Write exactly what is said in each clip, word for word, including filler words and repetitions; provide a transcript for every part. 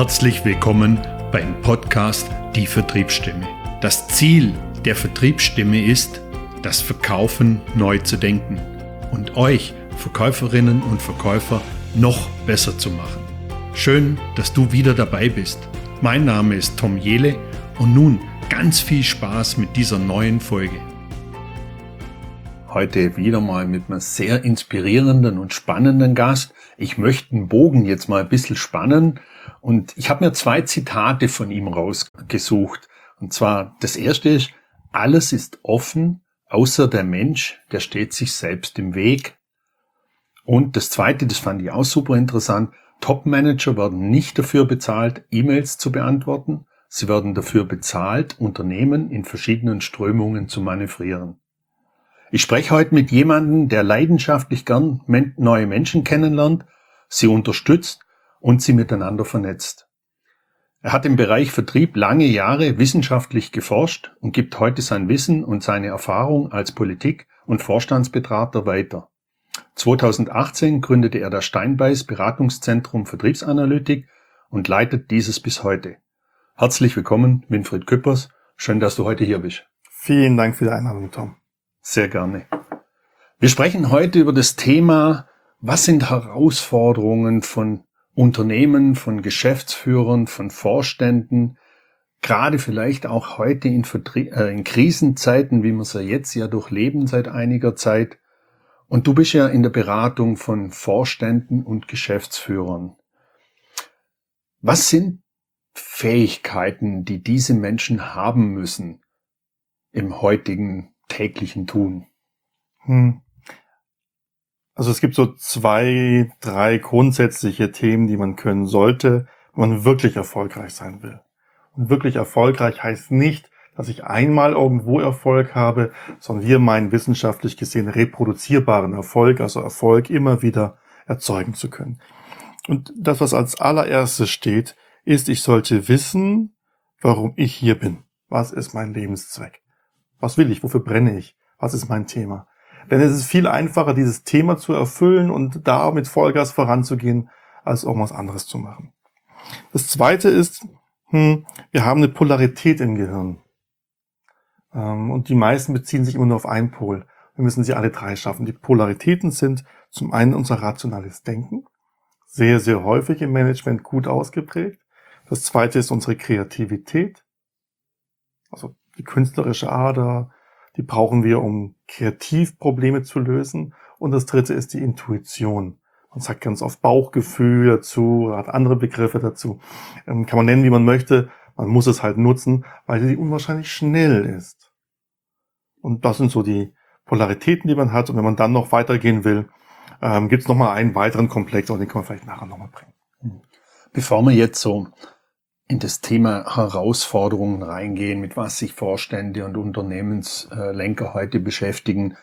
Herzlich willkommen beim Podcast Die Vertriebsstimme. Das Ziel der Vertriebsstimme ist, das Verkaufen neu zu denken und euch Verkäuferinnen und Verkäufer noch besser zu machen. Schön, dass du wieder dabei bist. Mein Name ist Tom Jehle und nun ganz viel Spaß mit dieser neuen Folge. Heute wieder mal mit einem sehr inspirierenden und spannenden Gast. Ich möchte den Bogen jetzt mal ein bisschen spannen und ich habe mir zwei Zitate von ihm rausgesucht. Und zwar, das erste ist, alles ist offen, außer der Mensch, der steht sich selbst im Weg. Und das zweite, das fand ich auch super interessant, Top-Manager werden nicht dafür bezahlt, E-Mails zu beantworten. Sie werden dafür bezahlt, Unternehmen in verschiedenen Strömungen zu manövrieren. Ich spreche heute mit jemandem, der leidenschaftlich gern neue Menschen kennenlernt, sie unterstützt und sie miteinander vernetzt. Er hat im Bereich Vertrieb lange Jahre wissenschaftlich geforscht und gibt heute sein Wissen und seine Erfahrung als Politik- und Vorstandsberater weiter. zweitausendachtzehn gründete er das Steinbeis Beratungszentrum Vertriebsanalytik und leitet dieses bis heute. Herzlich willkommen, Winfried Küppers. Schön, dass du heute hier bist. Vielen Dank für die Einladung, Tom. Sehr gerne. Wir sprechen heute über das Thema, was sind Herausforderungen von Unternehmen, von Geschäftsführern, von Vorständen, gerade vielleicht auch heute in, Vertrie- äh, in Krisenzeiten, wie wir sie jetzt ja durchleben seit einiger Zeit. Und du bist ja in der Beratung von Vorständen und Geschäftsführern. Was sind Fähigkeiten, die diese Menschen haben müssen im heutigen täglichen Tun? Hm. Also es gibt so zwei, drei grundsätzliche Themen, die man können sollte, wenn man wirklich erfolgreich sein will. Und wirklich erfolgreich heißt nicht, dass ich einmal irgendwo Erfolg habe, sondern wir meinen wissenschaftlich gesehen reproduzierbaren Erfolg, also Erfolg immer wieder erzeugen zu können. Und das, was als allererstes steht, ist, ich sollte wissen, warum ich hier bin. Was ist mein Lebenszweck? Was will ich? Wofür brenne ich? Was ist mein Thema? Denn es ist viel einfacher, dieses Thema zu erfüllen und da mit Vollgas voranzugehen, als irgendwas anderes zu machen. Das Zweite ist, hm, wir haben eine Polarität im Gehirn. Ähm, und die meisten beziehen sich immer nur auf einen Pol. Wir müssen sie alle drei schaffen. Die Polaritäten sind zum einen unser rationales Denken, sehr, sehr häufig im Management gut ausgeprägt. Das Zweite ist unsere Kreativität, also die künstlerische Ader, die brauchen wir, um kreativ Probleme zu lösen. Und das Dritte ist die Intuition. Man sagt ganz oft Bauchgefühl dazu, hat andere Begriffe dazu. Ähm, kann man nennen, wie man möchte. Man muss es halt nutzen, weil die unwahrscheinlich schnell ist. Und das sind so die Polaritäten, die man hat. Und wenn man dann noch weitergehen will, ähm, gibt es nochmal einen weiteren Komplex, aber den können wir vielleicht nachher nochmal bringen. Bevor wir jetzt so in das Thema Herausforderungen reingehen, mit was sich Vorstände und Unternehmenslenker heute beschäftigen.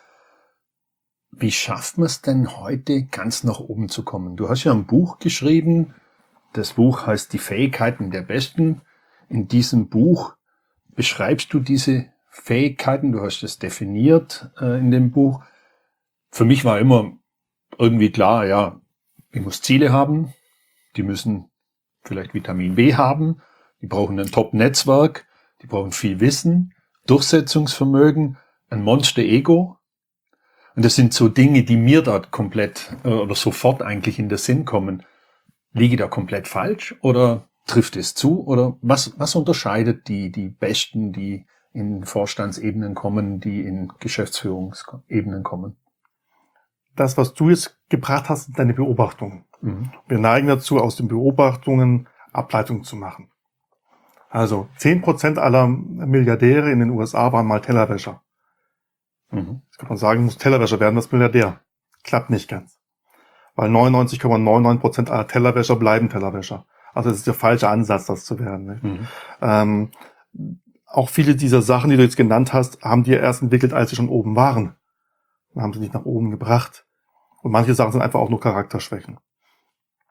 Wie schafft man es denn heute, ganz nach oben zu kommen? Du hast ja ein Buch geschrieben. Das Buch heißt Die Fähigkeiten der Besten. In diesem Buch beschreibst du diese Fähigkeiten. Du hast es definiert äh, in dem Buch. Für mich war immer irgendwie klar, ja, ich muss Ziele haben. Die müssen vielleicht Vitamin B haben, die brauchen ein Top-Netzwerk, die brauchen viel Wissen, Durchsetzungsvermögen, ein Monster-Ego. Und das sind so Dinge, die mir da komplett äh, oder sofort eigentlich in den Sinn kommen. Liege ich da komplett falsch oder trifft es zu? Oder was, was unterscheidet die, die Besten, die in Vorstandsebenen kommen, die in Geschäftsführungsebenen kommen? Das, was du jetzt gebracht hast, sind deine Beobachtungen. Mhm. Wir neigen dazu, aus den Beobachtungen Ableitungen zu machen. Also zehn Prozent aller Milliardäre in den U S A waren mal Tellerwäscher. Mhm. Jetzt kann man sagen, muss Tellerwäscher werden, das Milliardär. Klappt nicht ganz. Weil neunundneunzig Komma neunundneunzig Prozent aller Tellerwäscher bleiben Tellerwäscher. Also das ist der falsche Ansatz, das zu werden. Ne? Mhm. Ähm, auch viele dieser Sachen, die du jetzt genannt hast, haben die erst entwickelt, als sie schon oben waren. Dann haben sie nicht nach oben gebracht. Und manche Sachen sind einfach auch nur Charakterschwächen.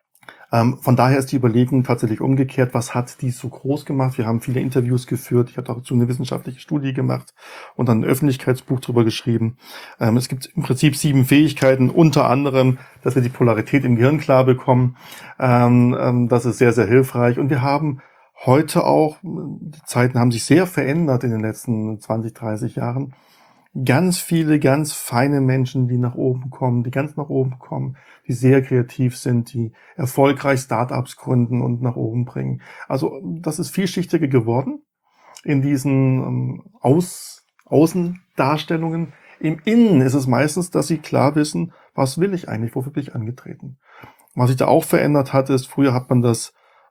Ähm, von daher ist die Überlegung tatsächlich umgekehrt, was hat die so groß gemacht? Wir haben viele Interviews geführt, ich habe dazu eine wissenschaftliche Studie gemacht und dann ein Öffentlichkeitsbuch drüber geschrieben. Ähm, es gibt im Prinzip sieben Fähigkeiten, unter anderem, dass wir die Polarität im Gehirn klar bekommen. Ähm, ähm, das ist sehr, sehr hilfreich. Und wir haben heute auch, die Zeiten haben sich sehr verändert in den letzten zwanzig, dreißig Jahren, ganz viele, ganz feine Menschen, die nach oben kommen, die ganz nach oben kommen, die sehr kreativ sind, die erfolgreich Startups gründen und nach oben bringen. Also das ist vielschichtiger geworden in diesen ähm, Aus, Außendarstellungen. Im Innen ist es meistens, dass sie klar wissen, was will ich eigentlich, wofür bin ich angetreten. Was sich da auch verändert hat, ist, früher hat man das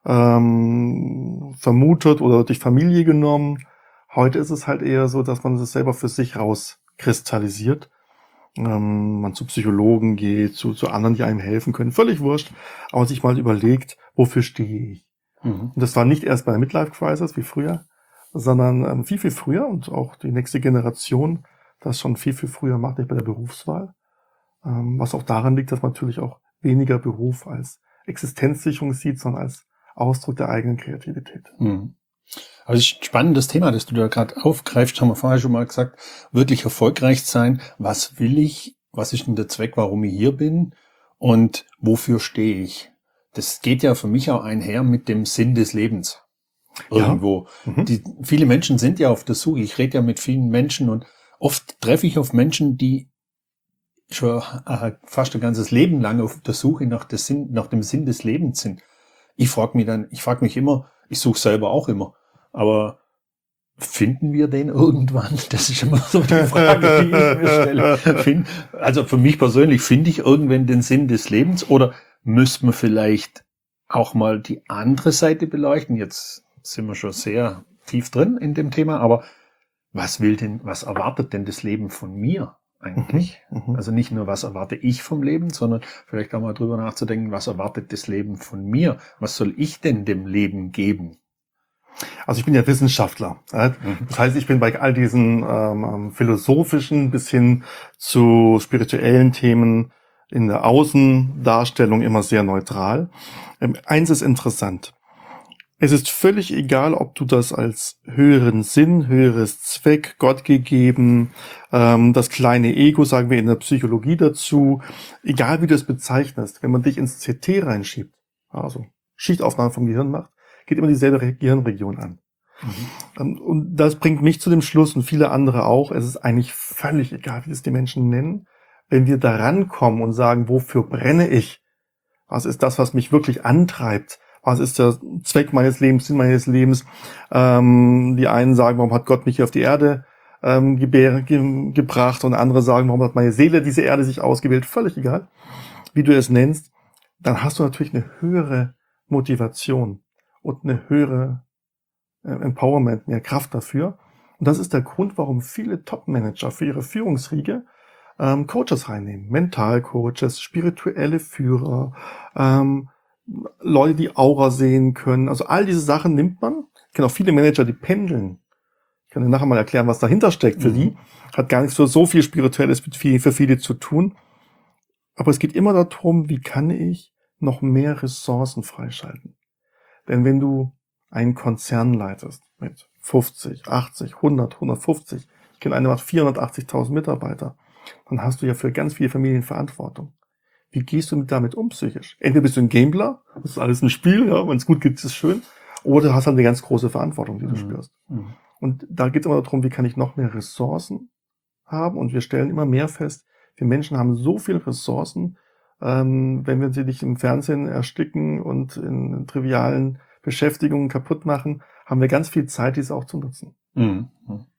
ähm, vermutet oder durch Familie genommen. Heute ist es halt eher so, dass man es selber für sich rauskristallisiert. Ähm, man zu Psychologen geht, zu, zu anderen, die einem helfen können. Völlig wurscht. Aber sich mal überlegt, wofür stehe ich? Mhm. Und das war nicht erst bei der Midlife-Crisis wie früher, sondern ähm, viel, viel früher und auch die nächste Generation das schon viel, viel früher macht, nicht bei der Berufswahl. Ähm, was auch daran liegt, dass man natürlich auch weniger Beruf als Existenzsicherung sieht, sondern als Ausdruck der eigenen Kreativität. Mhm. Also es ist ein spannendes Thema, das du da gerade aufgreifst, haben wir vorher schon mal gesagt, wirklich erfolgreich sein. Was will ich? Was ist denn der Zweck, warum ich hier bin? Und wofür stehe ich? Das geht ja für mich auch einher mit dem Sinn des Lebens. Irgendwo. Ja. Mhm. Die, viele Menschen sind ja auf der Suche. Ich rede ja mit vielen Menschen und oft treffe ich auf Menschen, die schon äh, fast ein ganzes Leben lang auf der Suche nach, der Sinn, nach dem Sinn des Lebens sind. Ich frage mich dann, ich frage mich immer, ich suche selber auch immer, aber finden wir den irgendwann? Das ist immer so die Frage, die ich mir stelle. Find, also für mich persönlich, finde ich irgendwann den Sinn des Lebens oder müsste man vielleicht auch mal die andere Seite beleuchten? Jetzt sind wir schon sehr tief drin in dem Thema, aber was will denn, was erwartet denn das Leben von mir eigentlich? Mhm, also nicht nur, was erwarte ich vom Leben, sondern vielleicht auch mal drüber nachzudenken, was erwartet das Leben von mir? Was soll ich denn dem Leben geben? Also ich bin ja Wissenschaftler. Das heißt, ich bin bei all diesen ähm, philosophischen bis hin zu spirituellen Themen in der Außendarstellung immer sehr neutral. Ähm, eins ist interessant. Es ist völlig egal, ob du das als höheren Sinn, höheres Zweck, Gott gegeben, ähm, das kleine Ego, sagen wir in der Psychologie dazu, egal wie du es bezeichnest, wenn man dich ins C T reinschiebt, also Schichtaufnahme vom Gehirn macht, geht immer dieselbe Gehirnregion an. Mhm. Und das bringt mich zu dem Schluss und viele andere auch, es ist eigentlich völlig egal, wie es die Menschen nennen, wenn wir da rankommen und sagen, wofür brenne ich? Was ist das, was mich wirklich antreibt? Was ist der Zweck meines Lebens, Sinn meines Lebens? Ähm, die einen sagen, warum hat Gott mich hier auf die Erde ähm, gebär, ge, gebracht? Und andere sagen, warum hat meine Seele diese Erde sich ausgewählt? Völlig egal, wie du es nennst. Dann hast du natürlich eine höhere Motivation und eine höhere äh, Empowerment, mehr Kraft dafür. Und das ist der Grund, warum viele Top-Manager für ihre Führungsriege ähm, Coaches reinnehmen. Mentalcoaches, spirituelle Führer, ähm, Leute, die Aura sehen können. Also all diese Sachen nimmt man. Ich kenne auch viele Manager, die pendeln. Ich kann dir nachher mal erklären, was dahinter steckt für mhm. die. Hat gar nicht so, so viel Spirituelles für viele zu tun. Aber es geht immer darum, wie kann ich noch mehr Ressourcen freischalten. Denn wenn du einen Konzern leitest mit fünfzig, achtzig, hundert, hundertfünfzig, ich kenne eine, macht vierhundertachtzigtausend Mitarbeiter, dann hast du ja für ganz viele Familien Verantwortung. Wie gehst du damit um psychisch? Entweder bist du ein Gambler, das ist alles ein Spiel, ja, wenn es gut geht, ist es schön, oder du hast halt eine ganz große Verantwortung, die du mhm. spürst. Mhm. Und da geht es immer darum, wie kann ich noch mehr Ressourcen haben? Und wir stellen immer mehr fest, wir Menschen haben so viele Ressourcen, ähm, wenn wir sie nicht im Fernsehen ersticken und in trivialen Beschäftigungen kaputt machen, haben wir ganz viel Zeit, diese auch zu nutzen. Mhm.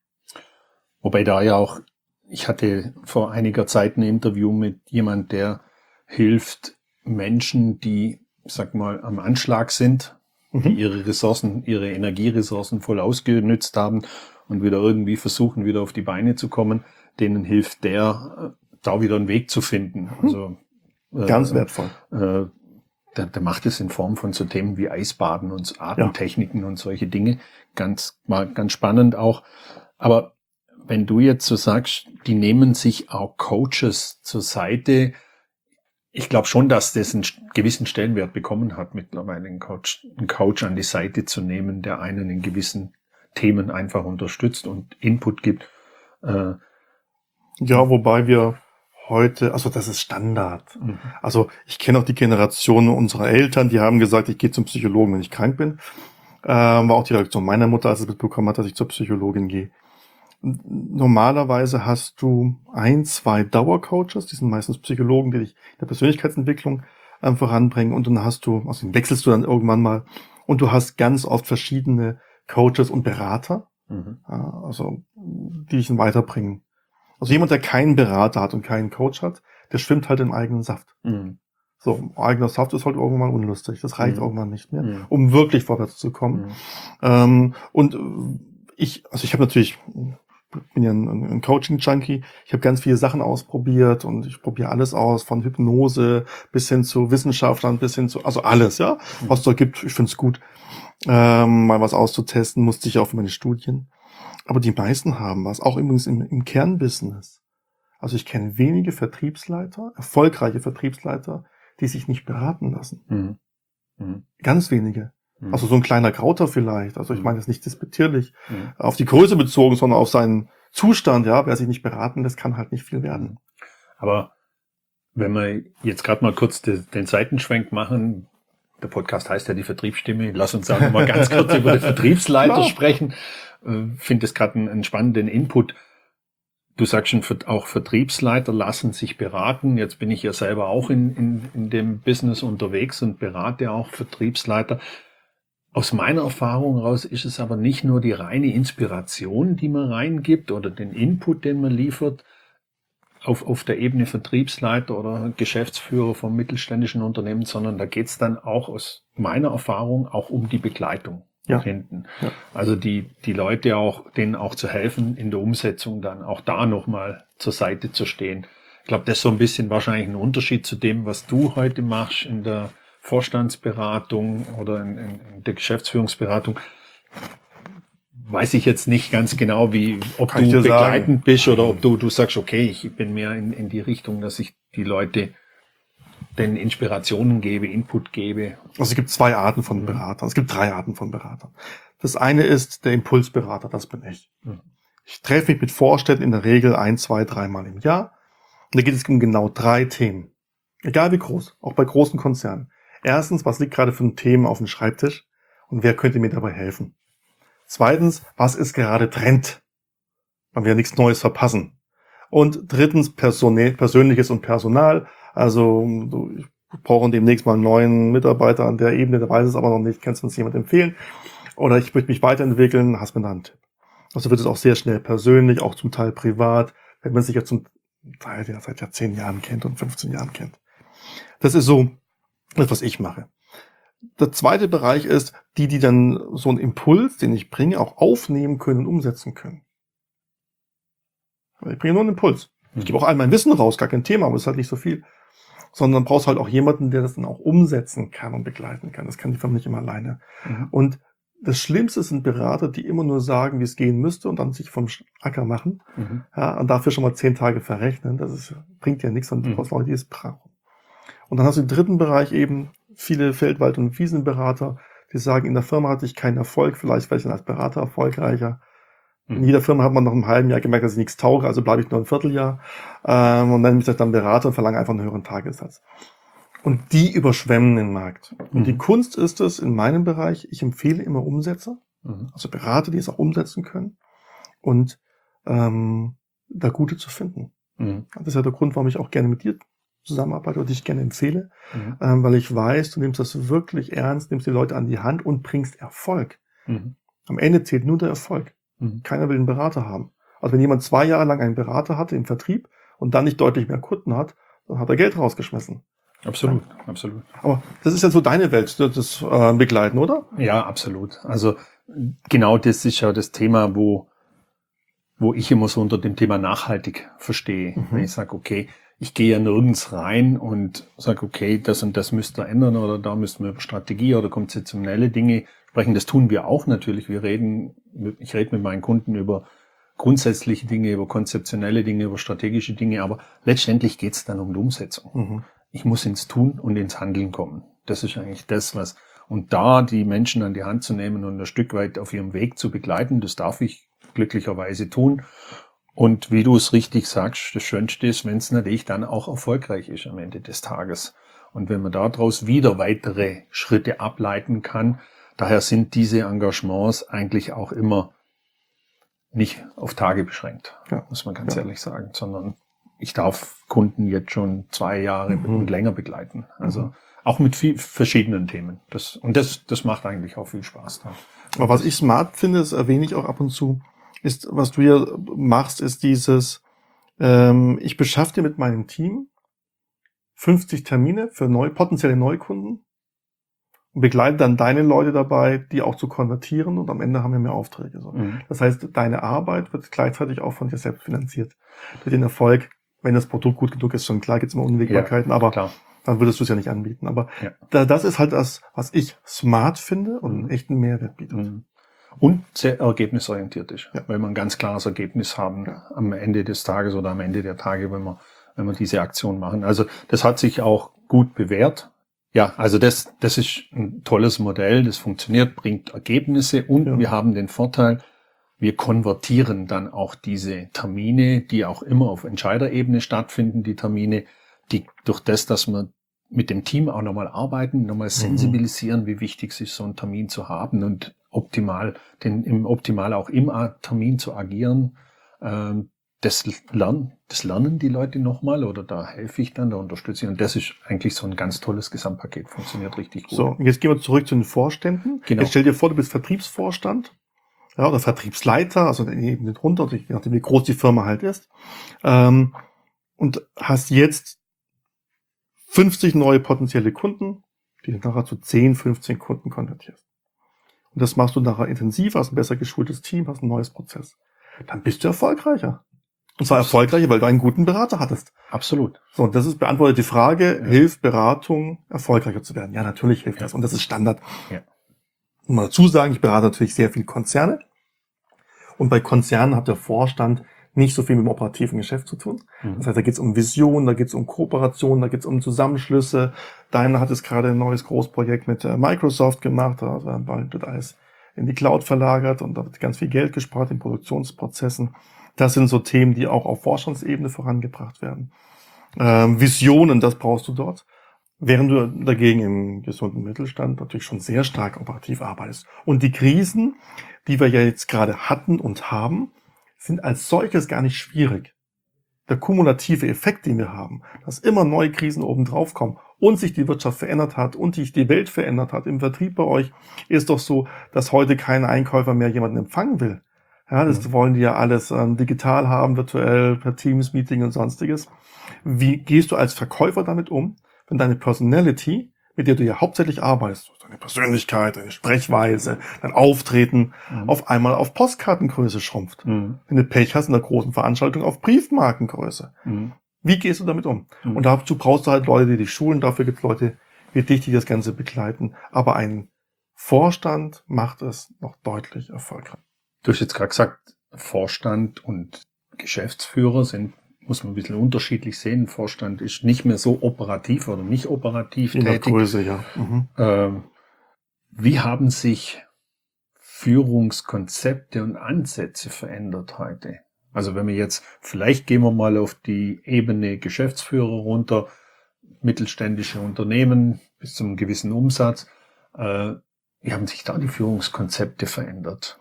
Wobei da ja auch, ich hatte vor einiger Zeit ein Interview mit jemand, der hilft Menschen, die, sag mal, am Anschlag sind, mhm. die ihre Ressourcen, ihre Energieressourcen voll ausgenützt haben und wieder irgendwie versuchen, wieder auf die Beine zu kommen. Denen hilft der, da wieder einen Weg zu finden. Also ganz äh, wertvoll. Äh, der, der macht es in Form von so Themen wie Eisbaden und Atemtechniken ja. und solche Dinge. Ganz, mal ganz spannend auch. Aber wenn du jetzt so sagst, die nehmen sich auch Coaches zur Seite, ich glaube schon, dass das einen gewissen Stellenwert bekommen hat, mittlerweile einen Coach, einen Coach an die Seite zu nehmen, der einen in gewissen Themen einfach unterstützt und Input gibt. Äh, ja, wobei wir heute, also das ist Standard. Mhm. Also ich kenne auch die Generation unserer Eltern, die haben gesagt, ich gehe zum Psychologen, wenn ich krank bin. Ähm, war auch die Reaktion meiner Mutter, als sie mitbekommen hat, dass ich zur Psychologin gehe. Normalerweise hast du ein, zwei Dauercoaches, die sind meistens Psychologen, die dich in der Persönlichkeitsentwicklung ähm, voranbringen, und dann hast du, also den wechselst du dann irgendwann mal, und du hast ganz oft verschiedene Coaches und Berater, mhm. ja, also die dich dann weiterbringen. Also jemand, der keinen Berater hat und keinen Coach hat, der schwimmt halt im eigenen Saft. Mhm. So, eigener Saft ist halt irgendwann unlustig. Das reicht mhm. irgendwann nicht mehr, mhm. um wirklich vorwärts zu kommen. Mhm. Ähm, und ich, also ich habe natürlich, bin ja ein, ein Coaching-Junkie. Ich habe ganz viele Sachen ausprobiert und ich probiere alles aus, von Hypnose bis hin zu Wissenschaftlern, bis hin zu, also alles, ja, mhm. was es da gibt. Ich finde es gut, ähm, mal was auszutesten, musste ich auch für meine Studien. Aber die meisten haben was, auch übrigens im, im Kernbusiness. Also ich kenne wenige Vertriebsleiter, erfolgreiche Vertriebsleiter, die sich nicht beraten lassen. Mhm. Mhm. Ganz wenige. Mhm. Also so ein kleiner Krauter vielleicht. Also ich meine, das ist nicht despektierlich mhm. auf die Größe bezogen, sondern auf seinen Zustand. Ja, wer sich nicht beraten lässt, kann halt nicht viel werden. Aber wenn wir jetzt gerade mal kurz den, den Seitenschwenk machen, der Podcast heißt ja die Vertriebsstimme. Lass uns auch noch mal ganz kurz über den Vertriebsleiter sprechen. Ich finde das gerade einen, einen spannenden Input. Du sagst schon, auch Vertriebsleiter lassen sich beraten. Jetzt bin ich ja selber auch in, in, in dem Business unterwegs und berate auch Vertriebsleiter. Aus meiner Erfahrung heraus ist es aber nicht nur die reine Inspiration, die man reingibt oder den Input, den man liefert, auf, auf der Ebene Vertriebsleiter oder Geschäftsführer vom mittelständischen Unternehmen, sondern da geht es dann auch aus meiner Erfahrung auch um die Begleitung. Ja. Hinten. Ja. Also die, die Leute auch, denen auch zu helfen, in der Umsetzung dann auch da nochmal zur Seite zu stehen. Ich glaube, das ist so ein bisschen wahrscheinlich ein Unterschied zu dem, was du heute machst in der Vorstandsberatung oder in, in, in der Geschäftsführungsberatung. Weiß ich jetzt nicht ganz genau, wie, ob Kann du begleitend sagen. bist oder ob du, du sagst, okay, ich bin mehr in, in die Richtung, dass ich die Leute den Inspirationen gebe, Input gebe. Also es gibt zwei Arten von Beratern. Es gibt drei Arten von Beratern. Das eine ist der Impulsberater, das bin ich. Mhm. Ich treffe mich mit Vorständen in der Regel ein, zwei, dreimal im Jahr. Und da geht es um genau drei Themen. Egal wie groß, auch bei großen Konzernen. Erstens, was liegt gerade für ein Thema auf dem Schreibtisch und wer könnte mir dabei helfen? Zweitens, was ist gerade Trend? Man will ja nichts Neues verpassen. Und drittens, Personal, Persönliches und Personal. Also ich brauche demnächst mal einen neuen Mitarbeiter an der Ebene, der weiß es aber noch nicht, kannst du uns jemand empfehlen? Oder ich möchte mich weiterentwickeln, hast mir da einen Tipp. Also wird es auch sehr schnell persönlich, auch zum Teil privat, wenn man sich ja zum Teil ja seit ja zehn Jahren kennt und fünfzehn Jahren kennt. Das ist so das, was ich mache. Der zweite Bereich ist, die, die dann so einen Impuls, den ich bringe, auch aufnehmen können und umsetzen können. Ich bringe nur einen Impuls. Ich gebe auch all mein Wissen raus, gar kein Thema, aber es ist halt nicht so viel. Sondern brauchst halt auch jemanden, der das dann auch umsetzen kann und begleiten kann. Das kann die Firma nicht immer alleine. Mhm. Und das Schlimmste sind Berater, die immer nur sagen, wie es gehen müsste und dann sich vom Acker machen. Mhm. Ja, und dafür schon mal zehn Tage verrechnen. Das ist, bringt ja nichts, sondern du brauchst Leute, die es brauchen. Und dann hast du den dritten Bereich eben viele Feldwald- und Wiesenberater, die sagen, in der Firma hatte ich keinen Erfolg, vielleicht werde ich dann als Berater erfolgreicher. In jeder Firma hat man nach einem halben Jahr gemerkt, dass ich nichts tauge, also bleibe ich nur ein Vierteljahr ähm, und nenne mich dann Berater und verlange einfach einen höheren Tagessatz. Und die überschwemmen den Markt. Und mhm. die Kunst ist es in meinem Bereich, ich empfehle immer Umsetzer, mhm. also Berater, die es auch umsetzen können und ähm, da Gute zu finden. Mhm. Das ist ja der Grund, warum ich auch gerne mit dir zusammenarbeite oder dich gerne empfehle, mhm. ähm, weil ich weiß, du nimmst das wirklich ernst, nimmst die Leute an die Hand und bringst Erfolg. Mhm. Am Ende zählt nur der Erfolg. Mhm. Keiner will einen Berater haben. Also wenn jemand zwei Jahre lang einen Berater hatte im Vertrieb und dann nicht deutlich mehr Kunden hat, dann hat er Geld rausgeschmissen. Absolut, ja. absolut. Aber das ist ja so deine Welt, das äh, Begleiten, oder? Ja, absolut. Also genau das ist ja das Thema, wo wo ich immer so unter dem Thema nachhaltig verstehe. Mhm. Wenn ich sage, okay, ich gehe ja nirgends rein und sage, okay, das und das müsst ihr ändern oder da müssten wir über Strategie oder konzeptionelle Dinge sprechen. Das tun wir auch natürlich. Wir reden, ich rede mit meinen Kunden über grundsätzliche Dinge, über konzeptionelle Dinge, über strategische Dinge, aber letztendlich geht es dann um die Umsetzung. Mhm. ich muss ins Tun und ins Handeln kommen. Das ist eigentlich das, was, und da die Menschen an die Hand zu nehmen und ein Stück weit auf ihrem Weg zu begleiten, das darf ich glücklicherweise tun. Und wie du es richtig sagst, das Schönste ist, wenn es natürlich dann auch erfolgreich ist am Ende des Tages. Und wenn man daraus wieder weitere Schritte ableiten kann, daher sind diese Engagements eigentlich auch immer nicht auf Tage beschränkt, ja, muss man ganz ja. ehrlich sagen, sondern ich darf Kunden jetzt schon zwei Jahre mhm. und länger begleiten. Also mhm. auch mit viel, verschiedenen Themen. Das, und das, das macht eigentlich auch viel Spaß. Dann. Aber was ich smart finde, das erwähne ich auch ab und zu, ist, was du ja machst, ist dieses, ähm, ich beschaffe dir mit meinem Team fünfzig Termine für neu, potenzielle Neukunden und begleite dann deine Leute dabei, die auch zu konvertieren, und am Ende haben wir mehr Aufträge. So. Mhm. Das heißt, deine Arbeit wird gleichzeitig auch von dir selbst finanziert. Durch den Erfolg, wenn das Produkt gut genug ist, schon klar gibt es immer Unwägbarkeiten, ja, aber klar. Dann würdest du es ja nicht anbieten. Aber ja. da, das ist halt das, was ich smart finde und mhm. einen echten Mehrwert bietet. Mhm. Und sehr ergebnisorientiert ist, ja. weil wir ein ganz klares Ergebnis haben ja. am Ende des Tages oder am Ende der Tage, wenn wir, wenn wir diese Aktion machen. Also das hat sich auch gut bewährt. Ja, also das, das ist ein tolles Modell, das funktioniert, bringt Ergebnisse und ja. wir haben den Vorteil, wir konvertieren dann auch diese Termine, die auch immer auf Entscheiderebene stattfinden, die Termine, die durch das, dass wir mit dem Team auch nochmal arbeiten, nochmal sensibilisieren, mhm. wie wichtig es ist, so einen Termin zu haben und optimal, den im optimal auch im Termin zu agieren. Ähm, das lernen, das lernen die Leute nochmal oder da helfe ich dann, da unterstütze ich. Und das ist eigentlich so ein ganz tolles Gesamtpaket, funktioniert richtig gut. So, jetzt gehen wir zurück zu den Vorständen. Genau. Jetzt stell dir vor, du bist Vertriebsvorstand, ja, oder Vertriebsleiter, also eben drunter, je nachdem wie groß die Firma halt ist, ähm, und hast jetzt fünfzig neue potenzielle Kunden, die du nachher zu zehn, fünfzehn Kunden konvertierst. Und das machst du nachher intensiv, hast ein besser geschultes Team, hast ein neues Prozess. Dann bist du erfolgreicher. Und zwar erfolgreicher, weil du einen guten Berater hattest. Absolut. So, und das ist beantwortet die Frage, ja. hilft Beratung, erfolgreicher zu werden? Ja, natürlich hilft ja. das. Und das ist Standard. Ja. Und mal dazu sagen, ich berate natürlich sehr viele Konzerne. Und bei Konzernen hat der Vorstand nicht so viel mit dem operativen Geschäft zu tun. Mhm. Das heißt, da geht es um Vision, da geht es um Kooperation, da geht es um Zusammenschlüsse. Deiner hat es gerade ein neues Großprojekt mit Microsoft gemacht, also bald wird alles in die Cloud verlagert und da wird ganz viel Geld gespart in Produktionsprozessen. Das sind so Themen, die auch auf Vorstandsebene vorangebracht werden. Ähm, Visionen, das brauchst du dort. Während du dagegen im gesunden Mittelstand natürlich schon sehr stark operativ arbeitest. Und die Krisen, die wir ja jetzt gerade hatten und haben, sind als solches gar nicht schwierig. Der kumulative Effekt, den wir haben, dass immer neue Krisen oben drauf kommen und sich die Wirtschaft verändert hat und sich die Welt verändert hat im Vertrieb bei euch, ist doch so, dass heute kein Einkäufer mehr jemanden empfangen will. Ja, das mhm. wollen die ja alles ähm, digital haben, virtuell, per Teams-Meeting und sonstiges. Wie gehst du als Verkäufer damit um, wenn deine Personality, mit der du ja hauptsächlich arbeitest, deine Persönlichkeit, deine Sprechweise, dein Auftreten, mhm. auf einmal auf Postkartengröße schrumpft? Mhm. Wenn du Pech hast in der großen Veranstaltung auf Briefmarkengröße. Mhm. Wie gehst du damit um? Mhm. Und dazu brauchst du halt Leute, die dich schulen, dafür gibt es Leute wie dich, die das Ganze begleiten. Aber ein Vorstand macht es noch deutlich erfolgreicher. Du hast jetzt gerade gesagt, Vorstand und Geschäftsführer sind, muss man ein bisschen unterschiedlich sehen. Vorstand ist nicht mehr so operativ oder nicht operativ in tätig. In der Größe, ja. Mhm. Ähm, wie haben sich Führungskonzepte und Ansätze verändert heute? Also wenn wir jetzt, vielleicht gehen wir mal auf die Ebene Geschäftsführer runter, mittelständische Unternehmen bis zu einem gewissen Umsatz. Äh, wie haben sich da die Führungskonzepte verändert?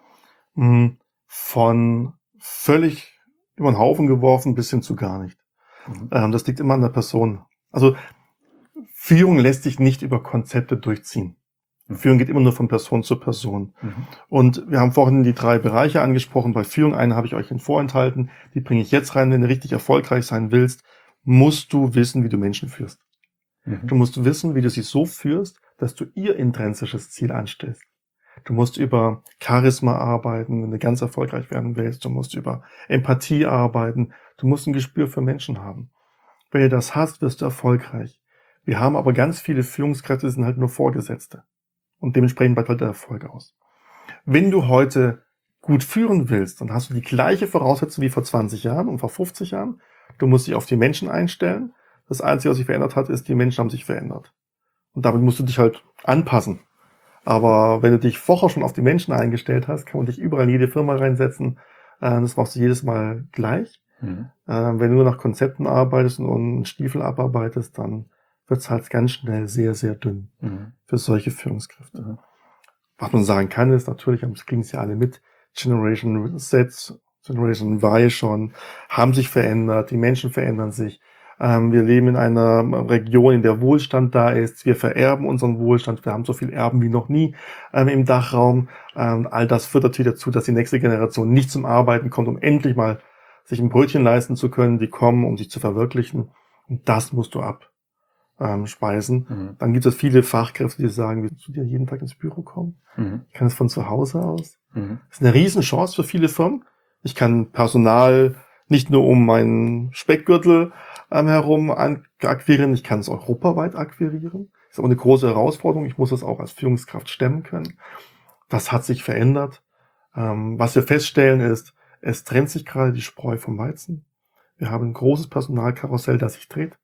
Von völlig über den Haufen geworfen bis hin zu gar nicht. Mhm. Ähm, das liegt immer an der Person. Also Führung lässt sich nicht über Konzepte durchziehen. Mhm. Führung geht immer nur von Person zu Person. Mhm. Und wir haben vorhin die drei Bereiche angesprochen. Bei Führung, eine habe ich euch vorenthalten, die bringe ich jetzt rein. Wenn du richtig erfolgreich sein willst, musst du wissen, wie du Menschen führst. Mhm. Du musst wissen, wie du sie so führst, dass du ihr intrinsisches Ziel anstellst. Du musst über Charisma arbeiten, wenn du ganz erfolgreich werden willst. Du musst über Empathie arbeiten. Du musst ein Gespür für Menschen haben. Wenn du das hast, wirst du erfolgreich. Wir haben aber ganz viele Führungskräfte, die sind halt nur Vorgesetzte. Und dementsprechend bleibt halt der Erfolg aus. Wenn du heute gut führen willst, dann hast du die gleiche Voraussetzung wie vor zwanzig Jahren und vor fünfzig Jahren. Du musst dich auf die Menschen einstellen. Das Einzige, was sich verändert hat, ist, die Menschen haben sich verändert. Und damit musst du dich halt anpassen. Aber wenn du dich vorher schon auf die Menschen eingestellt hast, kann man dich überall in jede Firma reinsetzen. Das machst du jedes Mal gleich. Mhm. Wenn du nur nach Konzepten arbeitest und einen Stiefel abarbeitest, dann wird es halt ganz schnell sehr, sehr dünn mhm. für solche Führungskräfte. Mhm. Was man sagen kann, ist natürlich, das kriegen es ja alle mit, Generation Z, Generation Y schon, haben sich verändert, die Menschen verändern sich. Ähm, wir leben in einer Region, in der Wohlstand da ist. Wir vererben unseren Wohlstand. Wir haben so viel Erben wie noch nie ähm, im Dachraum. Ähm, all das führt natürlich dazu, dass die nächste Generation nicht zum Arbeiten kommt, um endlich mal sich ein Brötchen leisten zu können. Die kommen, um sich zu verwirklichen. Und das musst du abspeisen. Ähm, mhm. Dann gibt es viele Fachkräfte, die sagen, willst du dir jeden Tag ins Büro kommen? Mhm. Ich kann es von zu Hause aus. Mhm. Das ist eine Riesenchance für viele Firmen. Ich kann Personal nicht nur um meinen Speckgürtel ähm, herum akquirieren, ich kann es europaweit akquirieren. Das ist aber eine große Herausforderung. Ich muss das auch als Führungskraft stemmen können. Das hat sich verändert. Ähm, was wir feststellen ist, es trennt sich gerade die Spreu vom Weizen. Wir haben ein großes Personalkarussell, das sich dreht.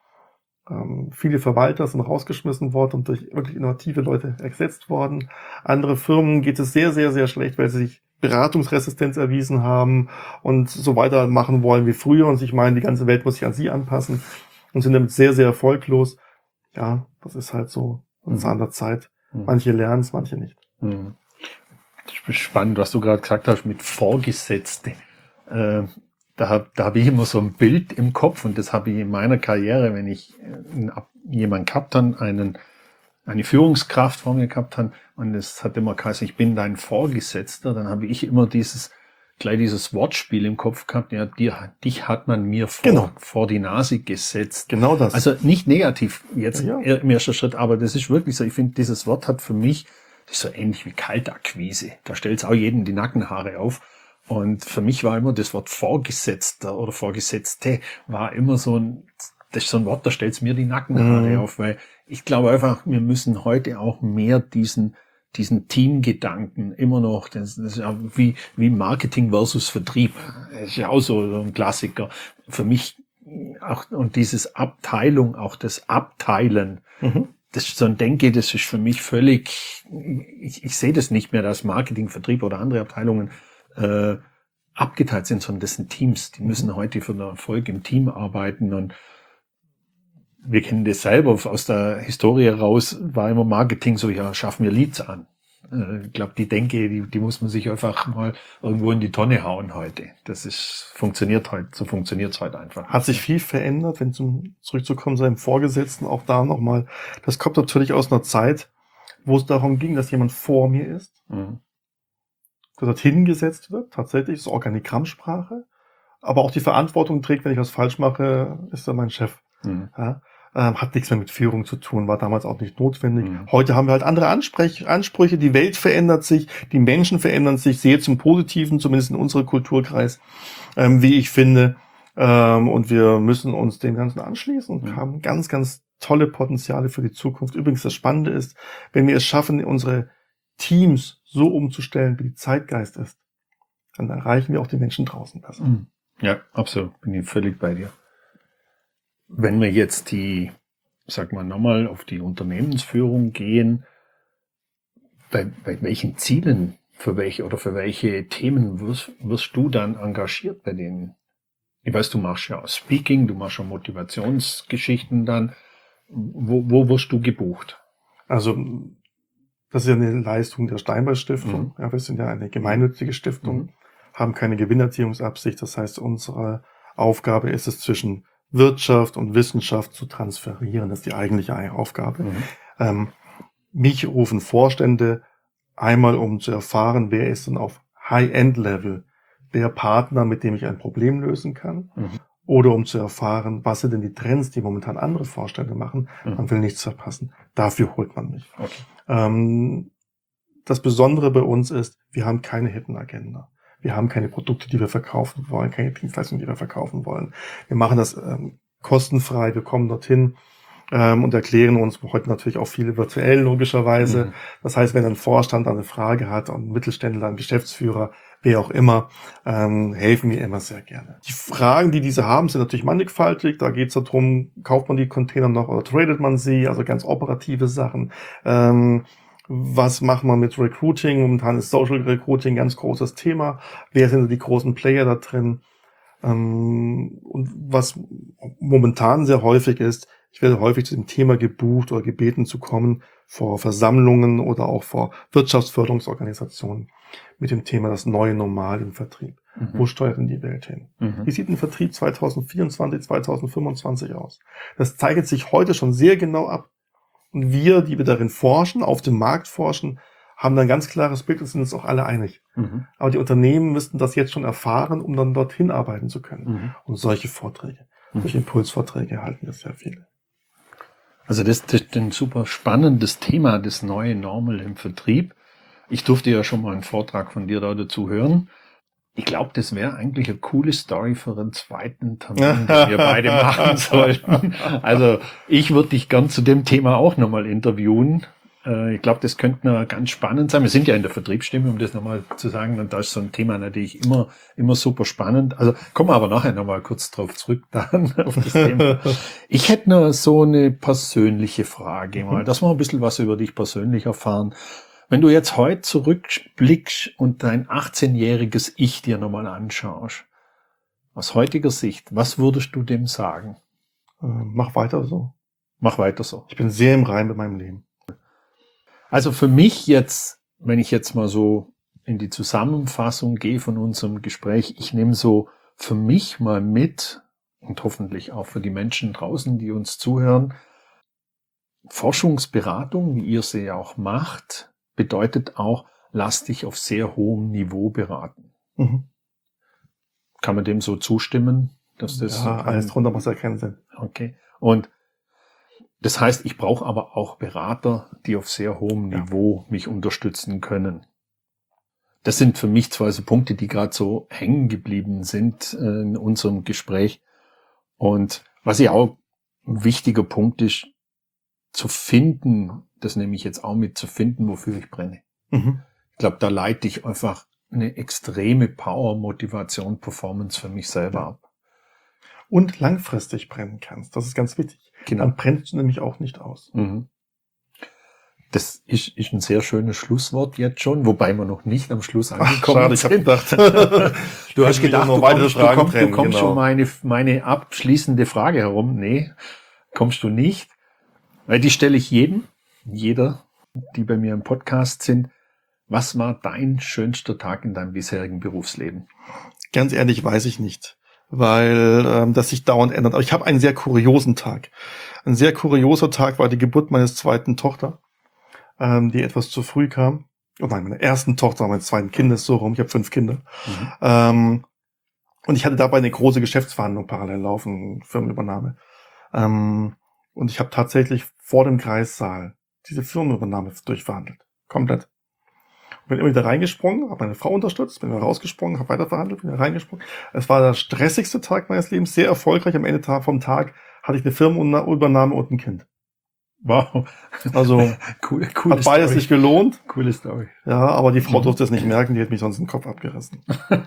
Ähm, viele Verwalter sind rausgeschmissen worden und durch wirklich innovative Leute ersetzt worden. Andere Firmen geht es sehr, sehr, sehr schlecht, weil sie sich Beratungsresistenz erwiesen haben und so weiter machen wollen wie früher und sich meinen, die ganze Welt muss sich an sie anpassen und sind damit sehr, sehr erfolglos. Ja, das ist halt so ein Zahn der Zeit. Manche lernen es, manche nicht. Mhm. Das ist spannend, was du gerade gesagt hast mit Vorgesetzte. Äh, da habe da hab ich immer so ein Bild im Kopf und das habe ich in meiner Karriere, wenn ich äh, jemanden gehabt habe, einen eine Führungskraft vor mir gehabt haben und es hat immer geheißen, ich bin dein Vorgesetzter, dann habe ich immer dieses, gleich dieses Wortspiel im Kopf gehabt, ja, dir, dich hat man mir vor, genau. vor die Nase gesetzt. Genau das. Also nicht negativ jetzt ja. im ersten Schritt, aber das ist wirklich so, ich finde, dieses Wort hat für mich, das ist so ähnlich wie Kaltakquise, da stellt es auch jedem die Nackenhaare auf. Und für mich war immer das Wort Vorgesetzter oder Vorgesetzte war immer so ein, das ist so ein Wort, da stellt es mir die Nackenhaare mhm. auf, weil ich glaube einfach, wir müssen heute auch mehr diesen diesen Teamgedanken immer noch, das, das ist ja wie wie Marketing versus Vertrieb, das ist ja auch so, so ein Klassiker. Für mich auch, und dieses Abteilung, auch das Abteilen, mhm. das ist so ein Denke, das ist für mich völlig, ich, ich sehe das nicht mehr, dass Marketing, Vertrieb oder andere Abteilungen äh, abgeteilt sind, sondern das sind Teams, die müssen heute für den Erfolg im Team arbeiten und wir kennen das selber aus der Historie raus, war immer Marketing so, ja, schaffen wir Leads an. Äh, ich glaube, die Denke, die, die muss man sich einfach mal irgendwo in die Tonne hauen heute. Das ist, funktioniert heute, so funktioniert es heute einfach. Hat sich viel verändert, wenn zum zurückzukommen seinem Vorgesetzten, auch da nochmal. Das kommt natürlich aus einer Zeit, wo es darum ging, dass jemand vor mir ist, mhm. dass dort hingesetzt wird, tatsächlich, ist Organigrammsprache, aber auch die Verantwortung trägt, wenn ich was falsch mache, ist er mein Chef. Mhm. Ja, ähm, hat nichts mehr mit Führung zu tun, war damals auch nicht notwendig. Mhm. Heute haben wir halt andere Ansprech- Ansprüche, die Welt verändert sich, die Menschen verändern sich, sehr zum Positiven, zumindest in unserem Kulturkreis, ähm, wie ich finde. Ähm, und wir müssen uns dem Ganzen anschließen und mhm. haben ganz, ganz tolle Potenziale für die Zukunft. Übrigens, das Spannende ist, wenn wir es schaffen, unsere Teams so umzustellen, wie die Zeitgeist ist, dann erreichen wir auch die Menschen draußen besser. Mhm. Ja, absolut. Bin ich völlig bei dir. Wenn wir jetzt die, sag mal nochmal, auf die Unternehmensführung gehen, bei, bei welchen Zielen, für welche oder für welche Themen wirst, wirst du dann engagiert bei denen? Ich weiß, du machst ja Speaking, du machst ja Motivationsgeschichten dann. Wo, wo wirst du gebucht? Also, das ist ja eine Leistung der Steinbeck-Stiftung. Mhm. Ja, wir sind ja eine gemeinnützige Stiftung, mhm. haben keine Gewinnerziehungsabsicht. Das heißt, unsere Aufgabe ist es, zwischen Wirtschaft und Wissenschaft zu transferieren. Das ist die eigentliche Aufgabe. Mhm. Ähm, mich rufen Vorstände einmal, um zu erfahren, wer ist denn auf High-End-Level der Partner, mit dem ich ein Problem lösen kann. Mhm. Oder um zu erfahren, was sind denn die Trends, die momentan andere Vorstände machen. Mhm. Man will nichts verpassen. Dafür holt man mich. Okay. Ähm, das Besondere bei uns ist, wir haben keine Hidden Agenda. Wir haben keine Produkte, die wir verkaufen wollen, keine Dienstleistungen, die wir verkaufen wollen. Wir machen das ähm, kostenfrei, wir kommen dorthin ähm, und erklären uns heute natürlich auch viele virtuell logischerweise. Mhm. Das heißt, wenn ein Vorstand eine Frage hat, ein Mittelständler, ein Geschäftsführer, wer auch immer, ähm, helfen wir immer sehr gerne. Die Fragen, die diese haben, sind natürlich mannigfaltig. Da geht es darum, kauft man die Container noch oder tradet man sie? Also ganz operative Sachen. Ähm, was macht man mit Recruiting? Momentan ist Social Recruiting ein ganz großes Thema. Wer sind die großen Player da drin? Ähm, und was momentan sehr häufig ist, ich werde häufig zu dem Thema gebucht oder gebeten zu kommen vor Versammlungen oder auch vor Wirtschaftsförderungsorganisationen mit dem Thema das neue Normal im Vertrieb. Mhm. Wo steuert denn die Welt hin? Mhm. Wie sieht ein Vertrieb zwanzig vierundzwanzig, zwanzig fünfundzwanzig aus? Das zeichnet sich heute schon sehr genau ab. Und wir, die wir darin forschen, auf dem Markt forschen, haben dann ein ganz klares Bild und sind uns auch alle einig. Mhm. Aber die Unternehmen müssten das jetzt schon erfahren, um dann dorthin arbeiten zu können. Mhm. Und solche Vorträge, mhm. solche Impulsvorträge erhalten wir sehr viele. Also das, das ist ein super spannendes Thema, das neue Normal im Vertrieb. Ich durfte ja schon mal einen Vortrag von dir da dazu hören. Ich glaube, das wäre eigentlich eine coole Story für einen zweiten Termin, den wir beide machen sollten. Also ich würde dich gern zu dem Thema auch nochmal interviewen. Ich glaube, das könnte noch ganz spannend sein. Wir sind ja in der Vertriebsstimme, um das nochmal zu sagen. Und da ist so ein Thema natürlich immer immer super spannend. Also kommen wir aber nachher nochmal kurz drauf zurück dann auf das Thema. Ich hätte noch so eine persönliche Frage mal, dass wir ein bisschen was über dich persönlich erfahren. Wenn du jetzt heute zurückblickst und dein achtzehnjähriges Ich dir nochmal anschaust, aus heutiger Sicht, was würdest du dem sagen? Äh, mach weiter so. Mach weiter so. Ich bin sehr im Reinen mit meinem Leben. Also für mich jetzt, wenn ich jetzt mal so in die Zusammenfassung gehe von unserem Gespräch, ich nehme so für mich mal mit und hoffentlich auch für die Menschen draußen, die uns zuhören, Forschungsberatung, wie ihr sie ja auch macht, bedeutet auch, lass dich auf sehr hohem Niveau beraten. Mhm. Kann man dem so zustimmen? Dass das ja, alles drunter muss ja keinen Sinn. Okay. Und das heißt, ich brauche aber auch Berater, die auf sehr hohem ja. Niveau mich unterstützen können. Das sind für mich zwei so Punkte, die gerade so hängen geblieben sind äh, in unserem Gespräch. Und was ja auch ein wichtiger Punkt ist, zu finden, das nehme ich jetzt auch mit, zu finden, wofür ich brenne. Mhm. Ich glaube, da leite ich einfach eine extreme Power, Motivation, Performance für mich selber ab. Und langfristig brennen kannst. Das ist ganz wichtig. Genau. Dann brennst du nämlich auch nicht aus. Mhm. Das ist, ist ein sehr schönes Schlusswort jetzt schon, wobei wir noch nicht am Schluss angekommen Ach, schade, sind. Ich gedacht, du hast gedacht, noch du weitere kommst, Fragen du kommst, trennen, du kommst genau. schon meine, meine abschließende Frage herum. Nee, kommst du nicht. Weil die stelle ich jedem, jeder, die bei mir im Podcast sind. Was war dein schönster Tag in deinem bisherigen Berufsleben? Ganz ehrlich, weiß ich nicht. Weil ähm, das sich dauernd ändert. Aber ich habe einen sehr kuriosen Tag. Ein sehr kurioser Tag war die Geburt meines zweiten Tochter, ähm, die etwas zu früh kam. Oh nein, meine ersten Tochter, meines zweiten Kindes, so rum. Ich habe fünf Kinder. Mhm. Ähm, und ich hatte dabei eine große Geschäftsverhandlung parallel laufen, Firmenübernahme. Ähm, und ich habe tatsächlich vor dem Kreissaal diese Firmenübernahme durchverhandelt. Komplett. Bin immer wieder reingesprungen, habe meine Frau unterstützt, bin wieder rausgesprungen, habe weiter verhandelt, bin wieder reingesprungen. Es war der stressigste Tag meines Lebens, sehr erfolgreich. Am Ende vom Tag hatte ich eine Firmenübernahme und ein Kind. Wow. Also cool, coole hat beides Story. sich gelohnt. Coole Story. Ja, aber die Frau durfte es nicht merken, die hat mich sonst den Kopf abgerissen.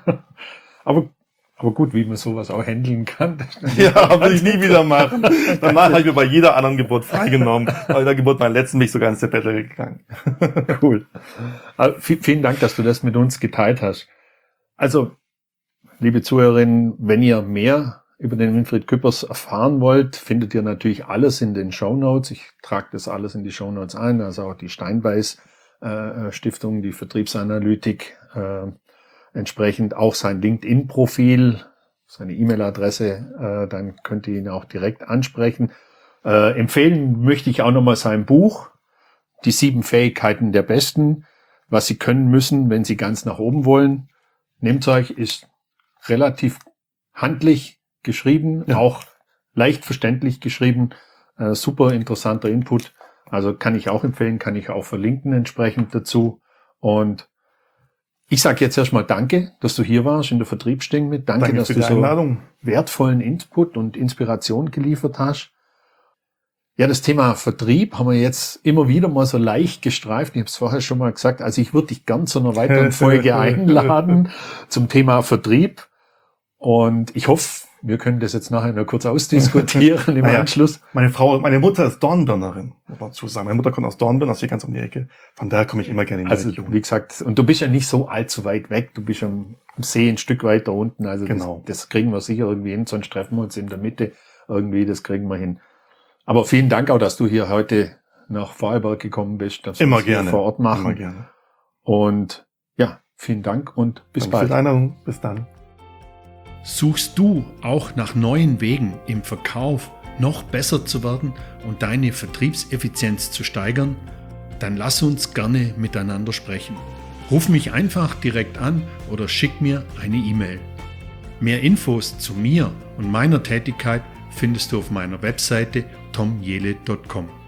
aber Aber gut, wie man sowas auch handeln kann. Ja, will ich nie wieder machen. Danach habe ich mir bei jeder anderen Geburt freigenommen. Bei der Geburt meiner letzten bin ich sogar ins Sabbatical gegangen. Cool. Also, vielen Dank, dass du das mit uns geteilt hast. Also, liebe Zuhörerinnen, wenn ihr mehr über den Winfried Küppers erfahren wollt, findet ihr natürlich alles in den Shownotes. Ich trage das alles in die Shownotes ein, also auch die Steinbeiß äh, Stiftung, die Vertriebsanalytik, äh, entsprechend auch sein LinkedIn-Profil, seine E-Mail-Adresse, äh, dann könnt ihr ihn auch direkt ansprechen. Äh, empfehlen möchte ich auch nochmal sein Buch, Die sieben Fähigkeiten der Besten, was Sie können müssen, wenn Sie ganz nach oben wollen. Nehmt euch, ist relativ handlich geschrieben, ja. Auch leicht verständlich geschrieben, äh, super interessanter Input. Also kann ich auch empfehlen, kann ich auch verlinken entsprechend dazu. Und ich sage jetzt erstmal Danke, dass du hier warst in der Vertriebsstimme mit. Danke, Danke dass du so wertvollen Input und Inspiration geliefert hast. Ja, das Thema Vertrieb haben wir jetzt immer wieder mal so leicht gestreift. Ich habe es vorher schon mal gesagt. Also ich würde dich gern zu einer weiteren Folge einladen zum Thema Vertrieb. Und ich hoffe, wir können das jetzt nachher noch kurz ausdiskutieren im naja, Anschluss. Meine Frau, meine Mutter ist Dornbirnerin, muss man dazu sagen. Meine Mutter kommt aus Dornbirn, aus hier ganz um die Ecke. Von daher komme ich immer gerne in die Also Region. wie gesagt, und du bist ja nicht so allzu weit weg. Du bist am See ein Stück weiter unten. Also Genau. das, das kriegen wir sicher irgendwie hin. Sonst treffen wir uns in der Mitte irgendwie. Das kriegen wir hin. Aber vielen Dank auch, dass du hier heute nach Vorarlberg gekommen bist. Dass wir Immer das hier gerne. vor Ort machen. Immer gerne. Und ja, vielen Dank und bis Danke für bald. die Einladung. Bis dann. Suchst du auch nach neuen Wegen im Verkauf noch besser zu werden und deine Vertriebseffizienz zu steigern? Dann lass uns gerne miteinander sprechen. Ruf mich einfach direkt an oder schick mir eine E-Mail. Mehr Infos zu mir und meiner Tätigkeit findest du auf meiner Webseite tom jele punkt com.